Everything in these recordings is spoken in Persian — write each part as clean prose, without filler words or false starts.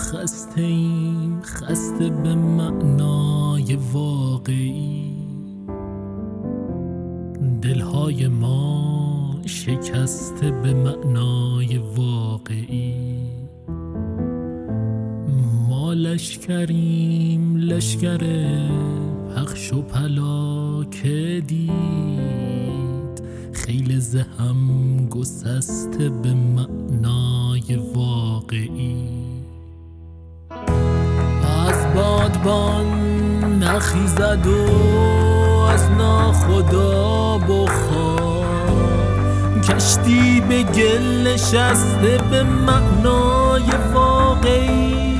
خسته‌ایم، خسته به معنای واقعی. دلهای ما شکسته به معنای واقعی. ما لشکریم، لشکر پخش و پلا که دید، خیل زهم گسسته به معنای واقعی. از بادبان نخیزد و از ناخدا بخواد، کشتی به گل نشسته به معنای واقعی.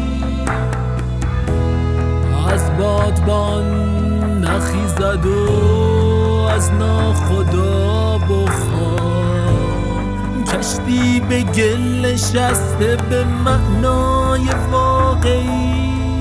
از بادبان نخیزد و از ناخدا بخواد، کشتی به گل نشسته به معنای واقعی.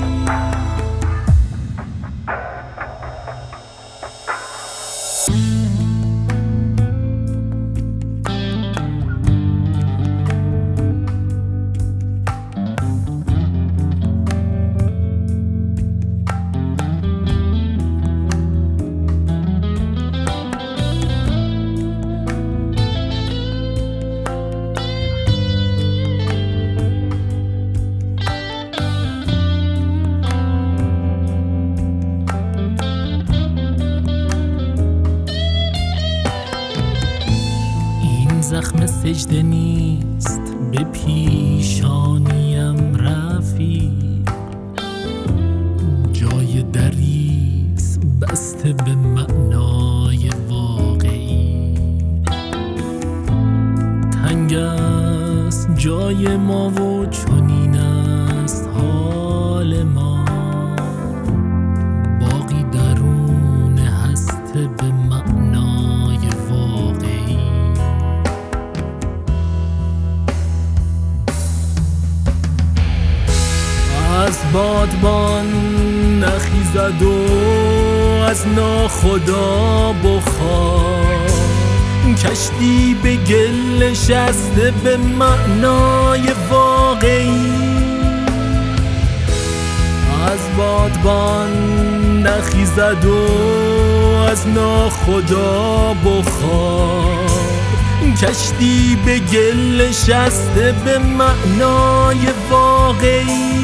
زخم سجده نیست به پیشانیم رفیق، جای دریست بسته به معنای واقعی. تنگ است جای ما و چنین است حال ما، باقی درون هسته به معنای واقعی. از بادبان نخیزد و از ناخدا بخواد، کشتی به گل نشسته به معنای واقعی. از بادبان نخیزد و از ناخدا بخواد، کشتی به گل نشسته به معنای واقعی.